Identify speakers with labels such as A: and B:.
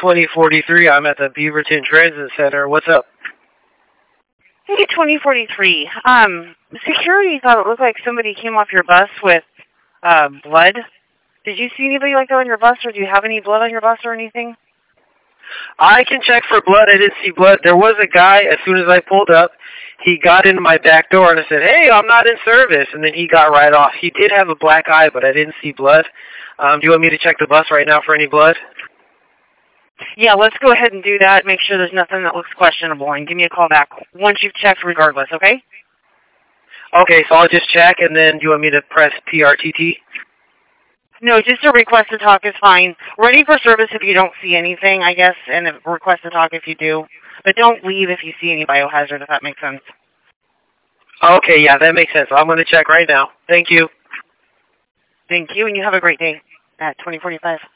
A: 2043. I'm at the Beaverton Transit Center. What's up?
B: Hey, 2043. Security thought it looked like somebody came off your bus with blood. Did you see anybody like that on your bus, or do you have any blood on your bus or anything?
A: I can check for blood. I didn't see blood. There was a guy, as soon as I pulled up, he got into my back door and I said, "Hey, I'm not in service." And then he got right off. He did have a black eye, but I didn't see blood. Do you want me to check the bus right now for any blood?
B: Yeah, let's go ahead and do that. Make sure there's nothing that looks questionable, and give me a call back once you've checked regardless, okay?
A: Okay, so I'll just check, and then do you want me to press PRTT?
B: No, just a request to talk is fine. Ready for service if you don't see anything, I guess, and a request to talk if you do. But don't leave if you see any biohazard, if that makes sense.
A: Okay, yeah, that makes sense. I'm going to check right now. Thank you.
B: Thank you, and you have a great day at 2045.